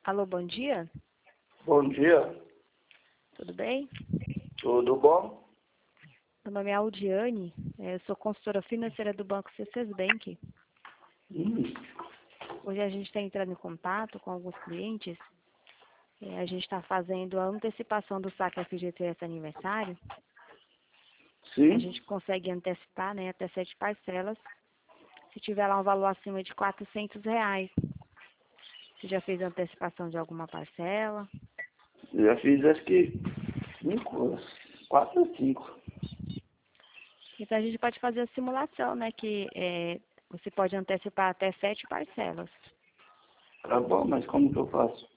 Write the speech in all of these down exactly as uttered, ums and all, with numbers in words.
Alô, bom dia. Bom dia, Tudo bem? tudo bom? Meu nome é Aldiane, eh, eu sou consultora financeira do Banco C C Bank. Hum, Hoje a gente está entrando em contato com alguns clientes. Eh, a gente está fazendo a antecipação do saque F G T S aniversário. A sim, gente consegue antecipar, né, até sete parcelas, se tiver lá um valor acima de quatrocentos reais. Você já fez a antecipação de alguma parcela? já fiz acho que cinco, quatro ou cinco. Então a gente pode fazer a simulação, né, que eh, você pode antecipar até sete parcelas. Tá bom, mas como que eu faço?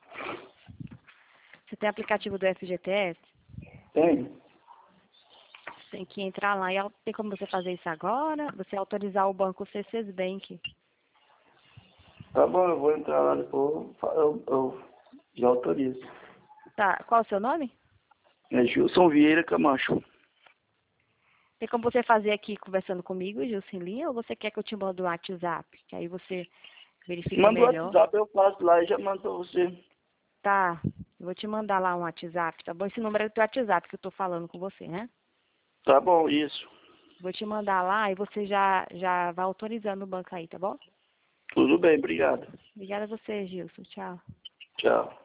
Você tem aplicativo do F G T S? Tem? Tem que entrar lá e au- tem como você fazer isso agora? Você autorizar o banco C C Bank. Tá bom, eu vou entrar lá depois, eu, eu, eu já autorizo. Tá, qual o seu nome? É Gilson Vieira Camacho. Tem como você fazer aqui conversando comigo, Gilson, em linha, ou você quer que eu te mande o WhatsApp? Que aí você verifica Manda o melhor. WhatsApp, eu faço lá e já mando pra você. Tá, eu vou te mandar lá um WhatsApp, tá bom? Esse número é do teu WhatsApp que eu tô falando com você, né? Tá bom, isso. Vou te mandar lá e você já, já vai autorizando o banco aí, tá bom? Tudo bem, obrigado. Obrigada a você, Gilson. Tchau. Tchau.